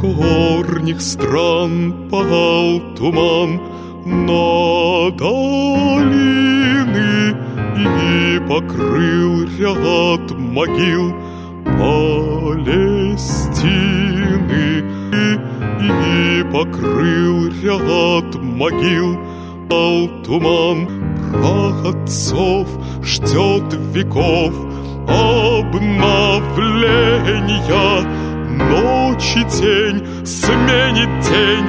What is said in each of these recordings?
горних стран пал туман на долины и покрыл ряд могил Палестины, и покрыл ряд могил. Пал туман, прах отцов ждет веков обновления. Ночь и тень сменит день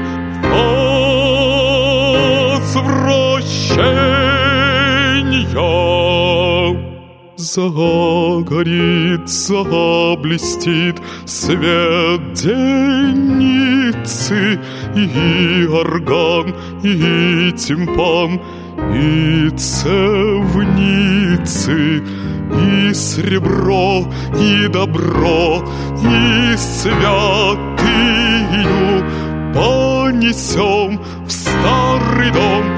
возвращения. Загорит, заблестит свет денницы, и орган, и тимпан, и цевницы, и сребро, и добро, и святыню понесем в старый дом.